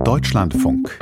Deutschlandfunk.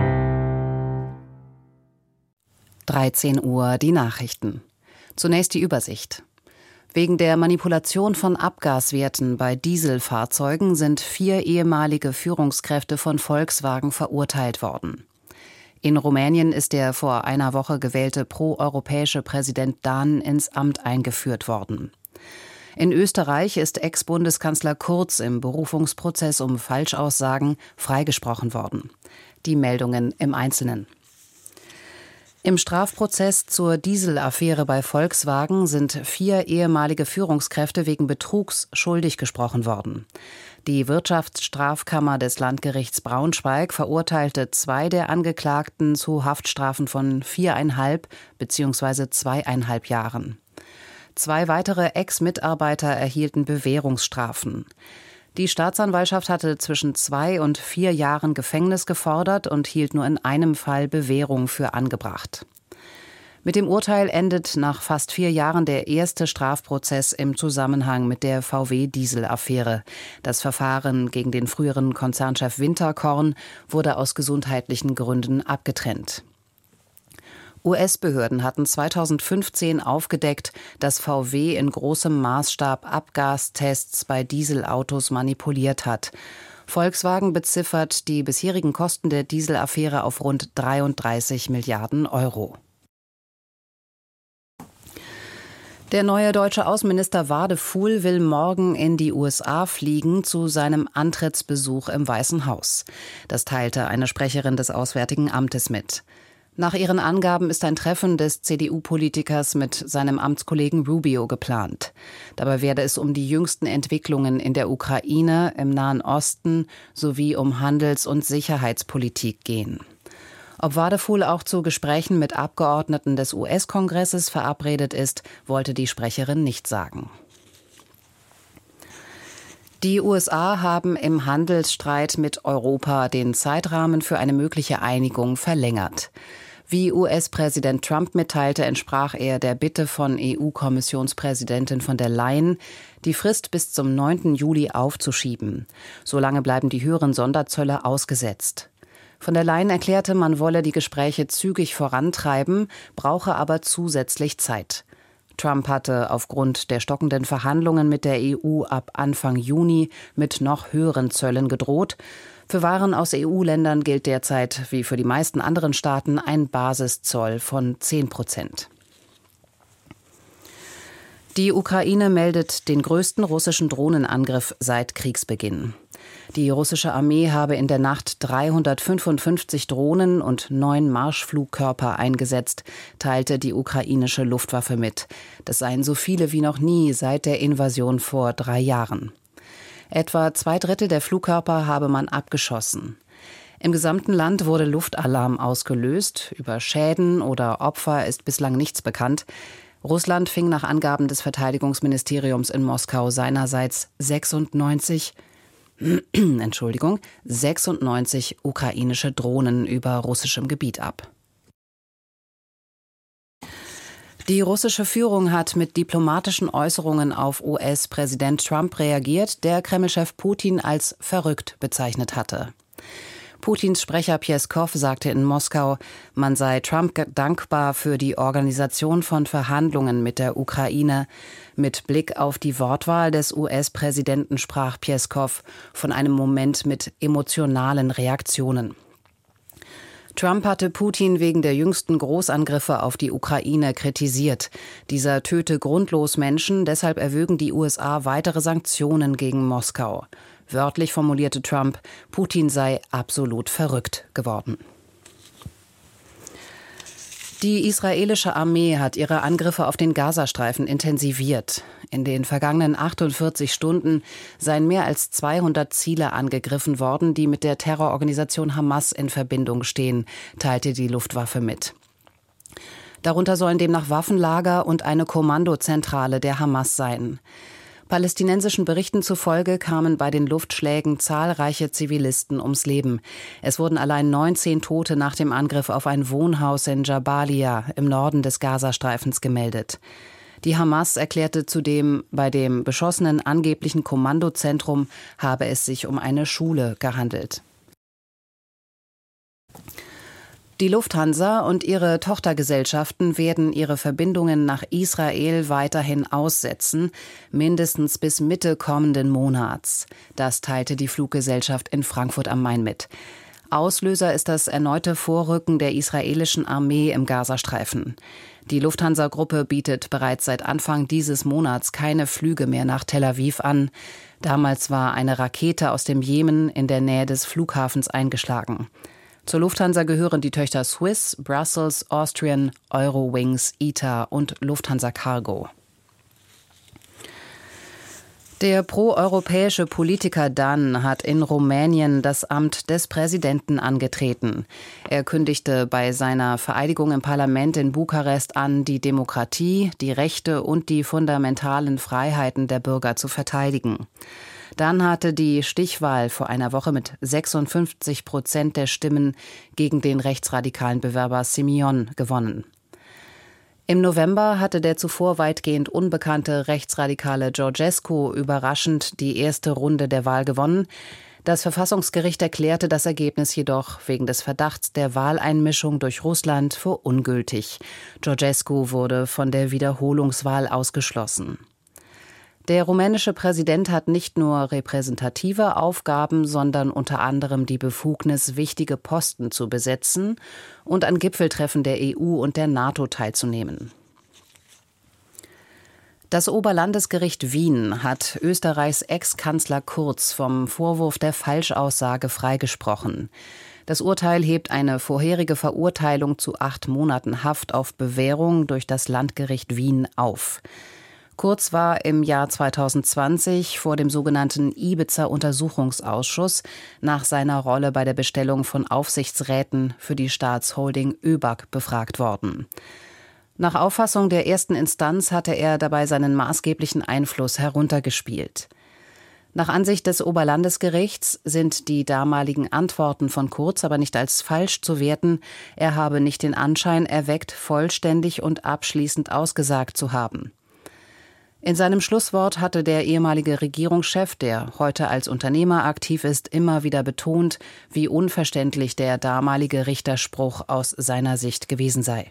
13 Uhr die Nachrichten. Zunächst die Übersicht. Wegen der Manipulation von Abgaswerten bei Dieselfahrzeugen sind 4 ehemalige Führungskräfte von Volkswagen verurteilt worden. In Rumänien ist der vor einer Woche gewählte proeuropäische Präsident Dan ins Amt eingeführt worden. In Österreich ist Ex-Bundeskanzler Kurz im Berufungsprozess um Falschaussagen freigesprochen worden. Die Meldungen im Einzelnen. Im Strafprozess zur Dieselaffäre bei Volkswagen sind 4 ehemalige Führungskräfte wegen Betrugs schuldig gesprochen worden. Die Wirtschaftsstrafkammer des Landgerichts Braunschweig verurteilte 2 der Angeklagten zu Haftstrafen von 4,5 bzw. 2,5 Jahren. 2 weitere Ex-Mitarbeiter erhielten Bewährungsstrafen. Die Staatsanwaltschaft hatte zwischen 2 und 4 Jahren Gefängnis gefordert und hielt nur in einem Fall Bewährung für angebracht. Mit dem Urteil endet nach fast 4 Jahren der erste Strafprozess im Zusammenhang mit der VW-Diesel-Affäre. Das Verfahren gegen den früheren Konzernchef Winterkorn wurde aus gesundheitlichen Gründen abgetrennt. US-Behörden hatten 2015 aufgedeckt, dass VW in großem Maßstab Abgastests bei Dieselautos manipuliert hat. Volkswagen beziffert die bisherigen Kosten der Dieselaffäre auf rund 33 Milliarden Euro. Der neue deutsche Außenminister Wadefuhl will morgen in die USA fliegen zu seinem Antrittsbesuch im Weißen Haus. Das teilte eine Sprecherin des Auswärtigen Amtes mit. Nach ihren Angaben ist ein Treffen des CDU-Politikers mit seinem Amtskollegen Rubio geplant. Dabei werde es um die jüngsten Entwicklungen in der Ukraine, im Nahen Osten sowie um Handels- und Sicherheitspolitik gehen. Ob Wadefuhl auch zu Gesprächen mit Abgeordneten des US-Kongresses verabredet ist, wollte die Sprecherin nicht sagen. Die USA haben im Handelsstreit mit Europa den Zeitrahmen für eine mögliche Einigung verlängert. Wie US-Präsident Trump mitteilte, entsprach er der Bitte von EU-Kommissionspräsidentin von der Leyen, die Frist bis zum 9. Juli aufzuschieben. Solange bleiben die höheren Sonderzölle ausgesetzt. Von der Leyen erklärte, man wolle die Gespräche zügig vorantreiben, brauche aber zusätzlich Zeit. Trump hatte aufgrund der stockenden Verhandlungen mit der EU ab Anfang Juni mit noch höheren Zöllen gedroht. Für Waren aus EU-Ländern gilt derzeit, wie für die meisten anderen Staaten, ein Basiszoll von 10%. Die Ukraine meldet den größten russischen Drohnenangriff seit Kriegsbeginn. Die russische Armee habe in der Nacht 355 Drohnen und 9 Marschflugkörper eingesetzt, teilte die ukrainische Luftwaffe mit. Das seien so viele wie noch nie seit der Invasion vor 3 Jahren. Etwa 2/3 der Flugkörper habe man abgeschossen. Im gesamten Land wurde Luftalarm ausgelöst. Über Schäden oder Opfer ist bislang nichts bekannt. Russland fing nach Angaben des Verteidigungsministeriums in Moskau seinerseits 96 ukrainische Drohnen über russischem Gebiet ab. Die russische Führung hat mit diplomatischen Äußerungen auf US-Präsident Trump reagiert, der Kremlchef Putin als verrückt bezeichnet hatte. Putins Sprecher Pjeskow sagte in Moskau, man sei Trump dankbar für die Organisation von Verhandlungen mit der Ukraine. Mit Blick auf die Wortwahl des US-Präsidenten sprach Pjeskow von einem Moment mit emotionalen Reaktionen. Trump hatte Putin wegen der jüngsten Großangriffe auf die Ukraine kritisiert. Dieser töte grundlos Menschen, deshalb erwägen die USA weitere Sanktionen gegen Moskau. Wörtlich formulierte Trump, Putin sei absolut verrückt geworden. Die israelische Armee hat ihre Angriffe auf den Gazastreifen intensiviert. In den vergangenen 48 Stunden seien mehr als 200 Ziele angegriffen worden, die mit der Terrororganisation Hamas in Verbindung stehen, teilte die Luftwaffe mit. Darunter sollen demnach Waffenlager und eine Kommandozentrale der Hamas sein. Palästinensischen Berichten zufolge kamen bei den Luftschlägen zahlreiche Zivilisten ums Leben. Es wurden allein 19 Tote nach dem Angriff auf ein Wohnhaus in Jabalia im Norden des Gazastreifens gemeldet. Die Hamas erklärte zudem, bei dem beschossenen angeblichen Kommandozentrum habe es sich um eine Schule gehandelt. Die Lufthansa und ihre Tochtergesellschaften werden ihre Verbindungen nach Israel weiterhin aussetzen, mindestens bis Mitte kommenden Monats. Das teilte die Fluggesellschaft in Frankfurt am Main mit. Auslöser ist das erneute Vorrücken der israelischen Armee im Gazastreifen. Die Lufthansa-Gruppe bietet bereits seit Anfang dieses Monats keine Flüge mehr nach Tel Aviv an. Damals war eine Rakete aus dem Jemen in der Nähe des Flughafens eingeschlagen. Zur Lufthansa gehören die Töchter Swiss, Brussels, Austrian, Eurowings, ITA und Lufthansa Cargo. Der proeuropäische Politiker Dan hat in Rumänien das Amt des Präsidenten angetreten. Er kündigte bei seiner Vereidigung im Parlament in Bukarest an, die Demokratie, die Rechte und die fundamentalen Freiheiten der Bürger zu verteidigen. Dan hatte die Stichwahl vor einer Woche mit 56% der Stimmen gegen den rechtsradikalen Bewerber Simion gewonnen. Im November hatte der zuvor weitgehend unbekannte rechtsradikale Georgescu überraschend die erste Runde der Wahl gewonnen. Das Verfassungsgericht erklärte das Ergebnis jedoch wegen des Verdachts der Wahleinmischung durch Russland für ungültig. Georgescu wurde von der Wiederholungswahl ausgeschlossen. Der rumänische Präsident hat nicht nur repräsentative Aufgaben, sondern unter anderem die Befugnis, wichtige Posten zu besetzen und an Gipfeltreffen der EU und der NATO teilzunehmen. Das Oberlandesgericht Wien hat Österreichs Ex-Kanzler Kurz vom Vorwurf der Falschaussage freigesprochen. Das Urteil hebt eine vorherige Verurteilung zu 8 Monaten Haft auf Bewährung durch das Landgericht Wien auf. Kurz war im Jahr 2020 vor dem sogenannten Ibiza-Untersuchungsausschuss nach seiner Rolle bei der Bestellung von Aufsichtsräten für die Staatsholding ÖBAG befragt worden. Nach Auffassung der ersten Instanz hatte er dabei seinen maßgeblichen Einfluss heruntergespielt. Nach Ansicht des Oberlandesgerichts sind die damaligen Antworten von Kurz aber nicht als falsch zu werten. Er habe nicht den Anschein erweckt, vollständig und abschließend ausgesagt zu haben. In seinem Schlusswort hatte der ehemalige Regierungschef, der heute als Unternehmer aktiv ist, immer wieder betont, wie unverständlich der damalige Richterspruch aus seiner Sicht gewesen sei.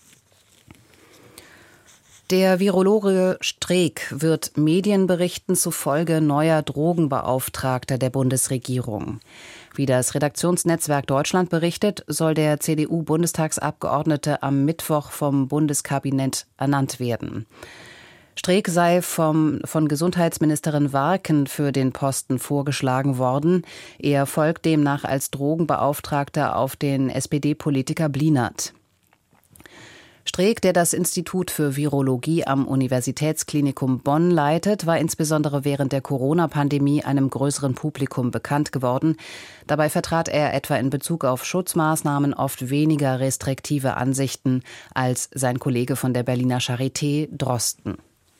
Der Virologe Streeck wird Medienberichten zufolge neuer Drogenbeauftragter der Bundesregierung. Wie das Redaktionsnetzwerk Deutschland berichtet, soll der CDU-Bundestagsabgeordnete am Mittwoch vom Bundeskabinett ernannt werden. Streeck sei von Gesundheitsministerin Warken für den Posten vorgeschlagen worden. Er folgt demnach als Drogenbeauftragter auf den SPD-Politiker Blinert. Streeck, der das Institut für Virologie am Universitätsklinikum Bonn leitet, war insbesondere während der Corona-Pandemie einem größeren Publikum bekannt geworden. Dabei vertrat er etwa in Bezug auf Schutzmaßnahmen oft weniger restriktive Ansichten als sein Kollege von der Berliner Charité, Drosten.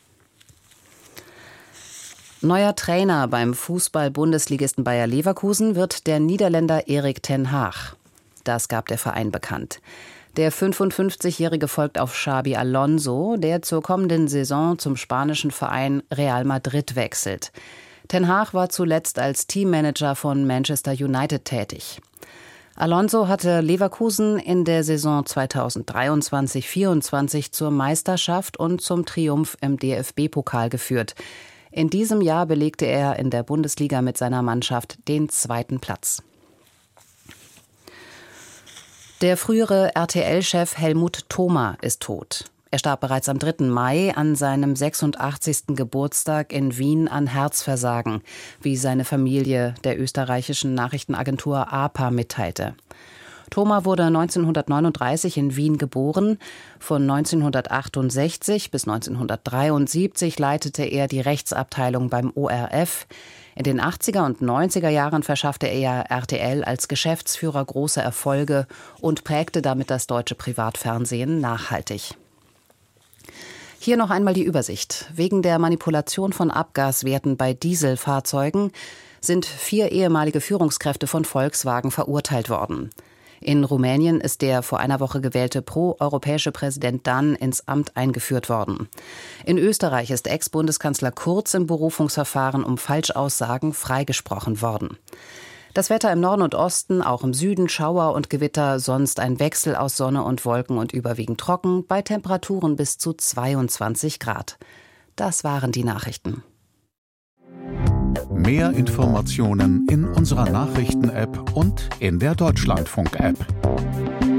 Neuer Trainer beim Fußball-Bundesligisten Bayer Leverkusen wird der Niederländer Erik ten Hag. Das gab der Verein bekannt. Der 55-Jährige folgt auf Xabi Alonso, der zur kommenden Saison zum spanischen Verein Real Madrid wechselt. Ten Hag war zuletzt als Teammanager von Manchester United tätig. Alonso hatte Leverkusen in der Saison 2023/24 zur Meisterschaft und zum Triumph im DFB-Pokal geführt. In diesem Jahr belegte er in der Bundesliga mit seiner Mannschaft den 2. Platz. Der frühere RTL-Chef Helmut Thoma ist tot. Er starb bereits am 3. Mai an seinem 86. Geburtstag in Wien an Herzversagen, wie seine Familie der österreichischen Nachrichtenagentur APA mitteilte. Thoma wurde 1939 in Wien geboren. Von 1968 bis 1973 leitete er die Rechtsabteilung beim ORF. In den 80er und 90er Jahren verschaffte er RTL als Geschäftsführer große Erfolge und prägte damit das deutsche Privatfernsehen nachhaltig. Hier noch einmal die Übersicht. Wegen der Manipulation von Abgaswerten bei Dieselfahrzeugen sind 4 ehemalige Führungskräfte von Volkswagen verurteilt worden. In Rumänien ist der vor einer Woche gewählte pro-europäische Präsident Dan ins Amt eingeführt worden. In Österreich ist Ex-Bundeskanzler Kurz im Berufungsverfahren um Falschaussagen freigesprochen worden. Das Wetter im Norden und Osten, auch im Süden Schauer und Gewitter, sonst ein Wechsel aus Sonne und Wolken und überwiegend trocken, bei Temperaturen bis zu 22 Grad. Das waren die Nachrichten. Mehr Informationen in unserer Nachrichten-App und in der Deutschlandfunk-App.